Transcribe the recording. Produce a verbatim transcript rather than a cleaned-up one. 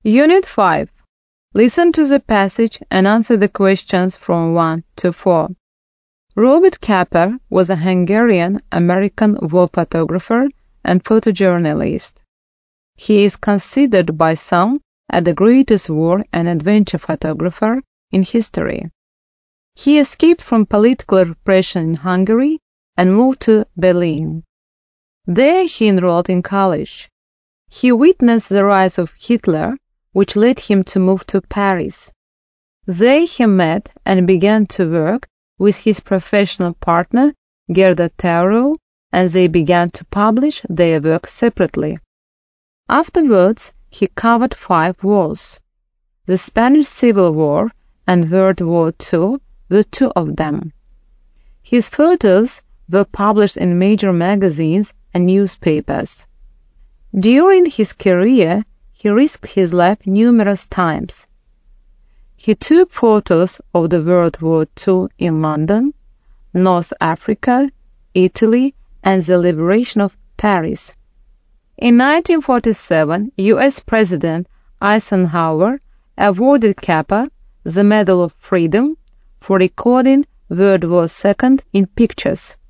Unit five. Listen to the passage and answer the questions from one to four. Robert Capa was a Hungarian-American war photographer and photojournalist. He is considered by some as the greatest war and adventure photographer in history. He escaped from political repression in Hungary and moved to Berlin. There he enrolled in college. He witnessed the rise of Hitler, which led him to move to Paris. There he met and began to work with his professional partner, Gerda Taurow, and they began to publish their work separately. Afterwards, he covered five wars. The Spanish Civil War and World War Two were two of them. His photos were published in major magazines and newspapers. During his career, he risked his life numerous times. He took photos of the World War Two in London, North Africa, Italy, and the liberation of Paris. In nineteen forty-seven, U S President Eisenhower awarded Capa the Medal of Freedom for recording World War Two in pictures.